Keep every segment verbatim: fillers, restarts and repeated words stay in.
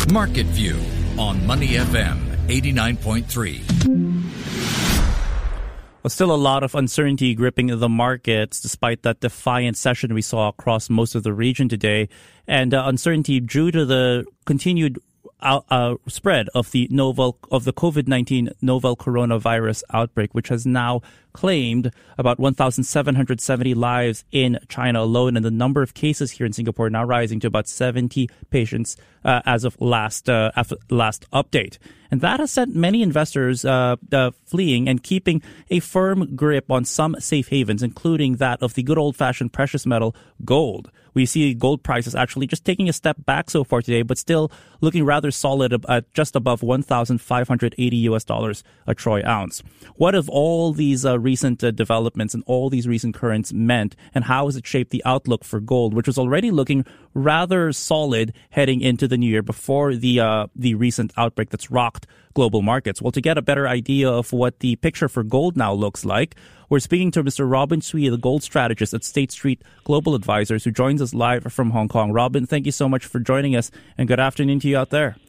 Market View on Money F M eighty-nine point three. Well, still a lot of uncertainty gripping the markets despite that defiant session we saw across most of the region today. And uh, uncertainty due to the continued uh, uh, spread of the novel of the COVID nineteen novel coronavirus outbreak, which has now claimed about one thousand seven hundred seventy lives in China alone, and the number of cases here in Singapore now rising to about seventy patients uh, as of last uh, after last update. And that has sent many investors uh, uh, fleeing and keeping a firm grip on some safe havens, including that of the good old-fashioned precious metal gold. We see gold prices actually just taking a step back so far today, but still looking rather solid at just above one thousand five hundred eighty U S dollars a troy ounce. What have all these uh, recent uh, developments and all these recent currents meant, and how has it shaped the outlook for gold, which was already looking rather solid heading into the new year before the uh, the recent outbreak that's rocked global markets? Well, to get a better idea of what the picture for gold now looks like, we're speaking to Mister Robin Sui, the gold strategist at State Street Global Advisors, who joins us live from Hong Kong. Robin, thank you so much for joining us, and good afternoon to you out there.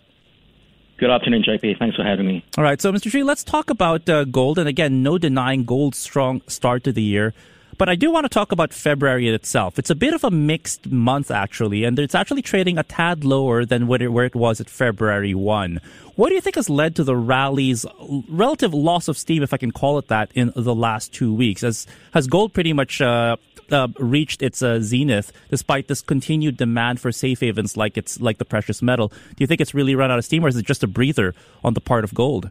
Good afternoon, J P. Thanks for having me. All right, so Mister Sui, let's talk about uh, gold. And again, no denying gold's strong start to the year. But I do want to talk about February itself. It's a bit of a mixed month, actually, and it's actually trading a tad lower than what it, where it was at February first. What do you think has led to the rally's relative loss of steam, if I can call it that, in the last two weeks? Has, has gold pretty much uh, uh, reached its uh, zenith despite this continued demand for safe havens like it's like the precious metal? Do you think it's really run out of steam, or is it just a breather on the part of gold?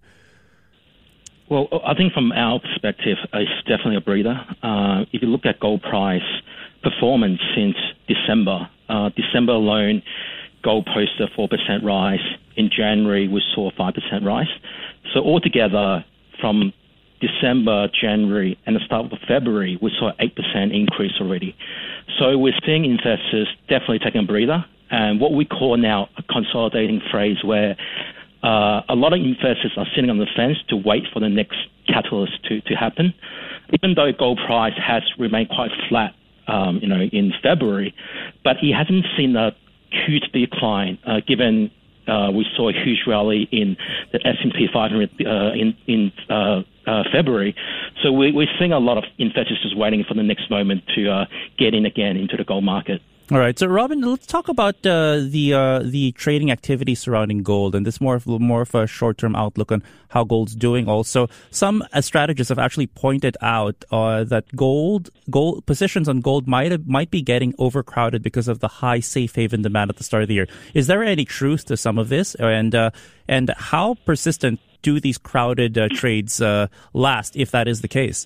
Well, I think from our perspective, it's definitely a breather. Uh, if you look at gold price performance since December, uh, December alone, gold posted a four percent rise. In January, we saw a five percent rise. So altogether, from December, January, and the start of February, we saw an eight percent increase already. So we're seeing investors definitely taking a breather, and what we call now a consolidating phase where Uh, a lot of investors are sitting on the fence to wait for the next catalyst to, to happen. Even though gold price has remained quite flat, um, you know, in February, but it hasn't seen a huge decline, uh, given uh, we saw a huge rally in the S and P five hundred uh, in, in uh, uh, February. So we, we're seeing a lot of investors just waiting for the next moment to uh, get in again into the gold market. All right, so Robin, let's talk about uh, the uh, the trading activity surrounding gold, and this more of more of a short-term outlook on how gold's doing. Also, some uh, strategists have actually pointed out uh, that gold gold positions on gold might have, might be getting overcrowded because of the high safe haven demand at the start of the year. Is there any truth to some of this, and uh, and how persistent do these crowded uh, trades uh, last, if that is the case?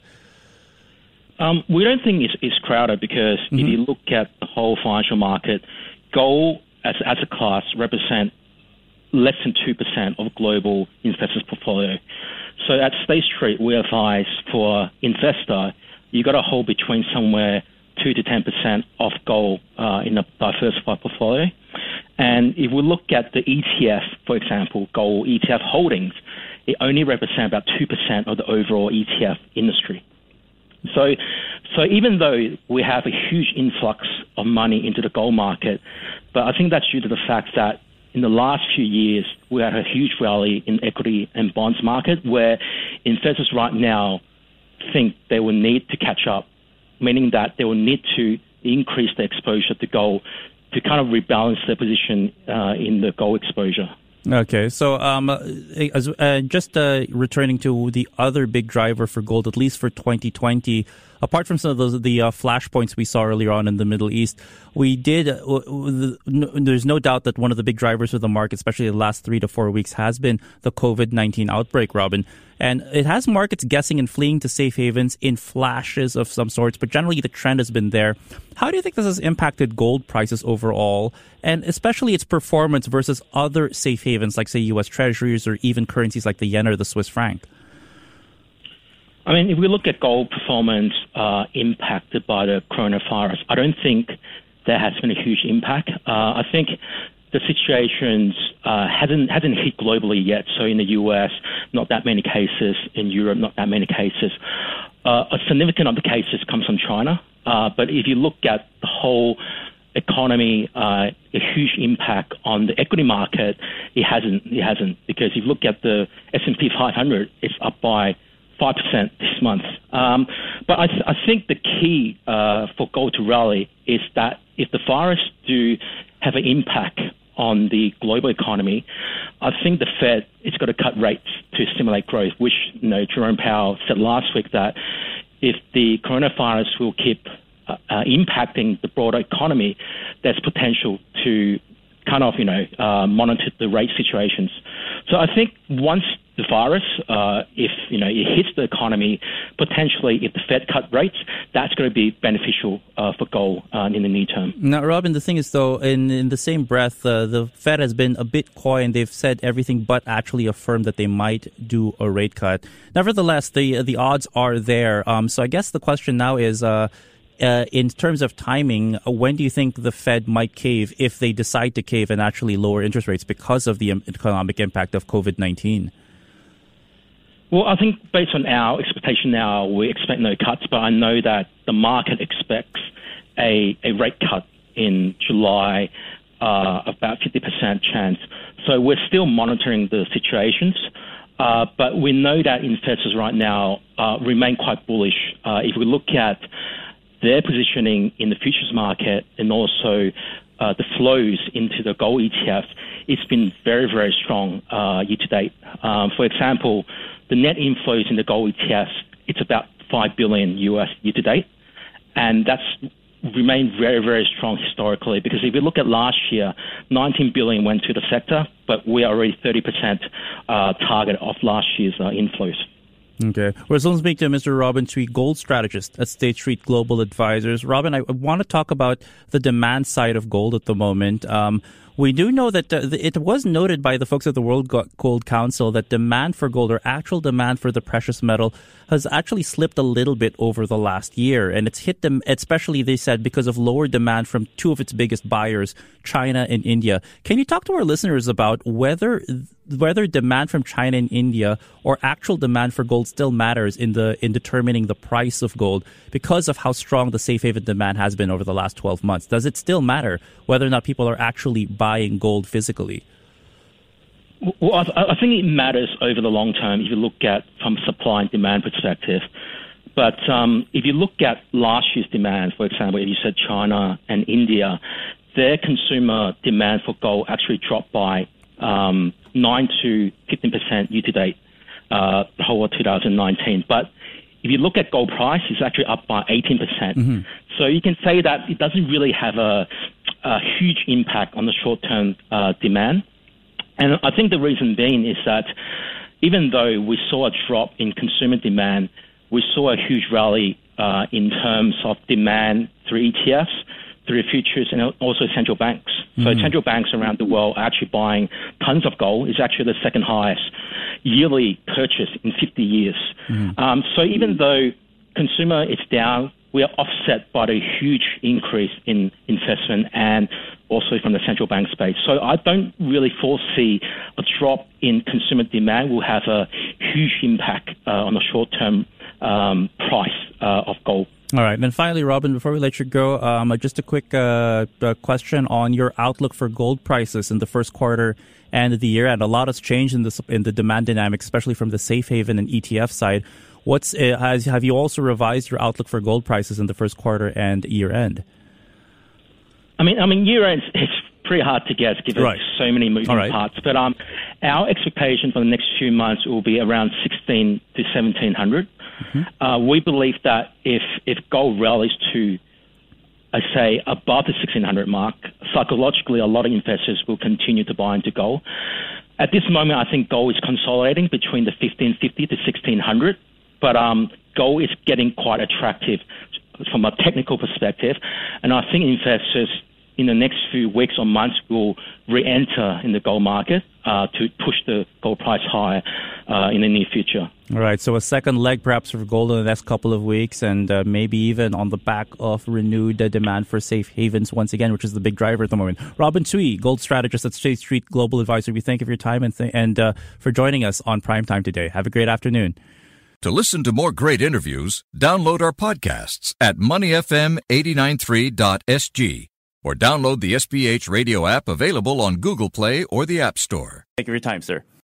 Um, we don't think it's, it's crowded because mm-hmm. if you look at the whole financial market, gold as, as a class represent less than two percent of global investors' portfolio. So at State Street, we advise for investor, you got to hold between somewhere two to ten percent of gold uh, in a diversified portfolio. And if we look at the E T F, for example, gold E T F holdings, it only represents about two percent of the overall E T F industry. So, so even though we have a huge influx of money into the gold market, but I think that's due to the fact that in the last few years, we had a huge rally in equity and bonds market where investors right now think they will need to catch up, meaning that they will need to increase their exposure to gold to kind of rebalance their position uh, in the gold exposure. Okay, so um, as, uh, just uh, returning to the other big driver for gold, at least for twenty twenty, apart from some of those the uh, flashpoints we saw earlier on in the Middle East, we did. Uh, w- no, there's no doubt that one of the big drivers for the market, especially the last three to four weeks, has been the COVID nineteen outbreak, Robin. And it has markets guessing and fleeing to safe havens in flashes of some sorts, but generally the trend has been there. How do you think this has impacted gold prices overall, and especially its performance versus other safe havens like, say, U S Treasuries or even currencies like the yen or the Swiss franc? I mean, if we look at gold performance uh, impacted by the coronavirus, I don't think there has been a huge impact. Uh, I think the situation uh, hasn't hasn't hit globally yet. So in the U S, not that many cases. In Europe, not that many cases. Uh, a significant of the cases comes from China. Uh, but if you look at the whole economy uh, a huge impact on the equity market, it hasn't. It hasn't because if you look at the S and P five hundred, it's up by five percent this month. Um, but I, th- I think the key uh, for gold to rally is that if the virus do have an impact on the global economy, I think the Fed is got to cut rates to stimulate growth, which you know Jerome Powell said last week that if the coronavirus will keep uh, uh, impacting the broader economy, there's potential to kind of, you know, uh, monitor the rate situations. So I think once the virus, uh, if, you know, it hits the economy, potentially if the Fed cut rates, that's going to be beneficial uh, for gold uh, in the near term. Now, Robin, the thing is, though, in, in the same breath, uh, the Fed has been a bit coy and they've said everything but actually affirmed that they might do a rate cut. Nevertheless, the the odds are there. Um, so I guess the question now is, uh, Uh, in terms of timing, uh, when do you think the Fed might cave if they decide to cave and actually lower interest rates because of the um, economic impact of covid nineteen? Well, I think based on our expectation now, we expect no cuts, but I know that the market expects a, a rate cut in July, uh, about fifty percent chance. So we're still monitoring the situations. Uh, but we know that investors right now uh, remain quite bullish. Uh, if we look at their positioning in the futures market and also uh, the flows into the gold E T F, it's been very, very strong uh, year to date. Um, for example, the net inflows in the gold E T Fs, it's about five billion U S year to date. And that's remained very, very strong historically because if you look at last year, nineteen billion went to the sector, but we are already thirty percent uh, target of last year's uh, inflows. Okay. We're going to speak to Mister Robin Cui, gold strategist at State Street Global Advisors. Robin, I want to talk about the demand side of gold at the moment. Um, we do know that uh, it was noted by the folks at the World Gold Council that demand for gold, or actual demand for the precious metal, has actually slipped a little bit over the last year. And it's hit them, especially, they said, because of lower demand from two of its biggest buyers, China and India. Can you talk to our listeners about whether whether demand from China and India or actual demand for gold still matters in the in determining the price of gold because of how strong the safe haven demand has been over the last twelve months? Does it still matter whether or not people are actually buying gold physically? Well, I, I think it matters over the long term if you look at from supply and demand perspective. But um, if you look at last year's demand, for example, if you said China and India, their consumer demand for gold actually dropped by um, nine to fifteen percent year to date, uh, the whole of two thousand nineteen. But if you look at gold price, it's actually up by eighteen percent. Mm-hmm. So you can say that it doesn't really have a, a huge impact on the short-term uh, demand. And I think the reason being is that even though we saw a drop in consumer demand, we saw a huge rally uh, in terms of demand through E T Fs, through futures, and also central banks. Mm-hmm. So central banks around the world are actually buying tons of gold. It's actually the second highest yearly purchase in fifty years. Mm-hmm. Um, so even though consumer is down, we are offset by the huge increase in investment and also from the central bank space. So I don't really foresee a drop in consumer demand will have a huge impact uh, on the short-term um, price uh, of gold. All right. And finally, Robin, before we let you go, um, just a quick uh, question on your outlook for gold prices in the first quarter and the year. And a lot has changed in the, in the demand dynamics, especially from the safe haven and E T F side. What's uh, has have you also revised your outlook for gold prices in the first quarter and year end? I mean, I mean, year end it's pretty hard to guess given right. so many moving right. parts. But um, our expectation for the next few months will be around sixteen to seventeen hundred. Mm-hmm. Uh, we believe that if if gold rallies to, I say, above the sixteen hundred mark, psychologically, a lot of investors will continue to buy into gold. At this moment, I think gold is consolidating between the fifteen fifty to sixteen hundred. But um, gold is getting quite attractive from a technical perspective. And I think investors in the next few weeks or months will re-enter in the gold market uh, to push the gold price higher uh, in the near future. All right. So a second leg perhaps for gold in the next couple of weeks, and uh, maybe even on the back of renewed uh, demand for safe havens once again, which is the big driver at the moment. Robin Cui, gold strategist at State Street Global Advisor. We thank you for your time and, th- and uh, for joining us on Primetime today. Have a great afternoon. To listen to more great interviews, download our podcasts at money f m eight nine three dot s g or download the S P H radio app available on Google Play or the App Store. Thank you for your time, sir.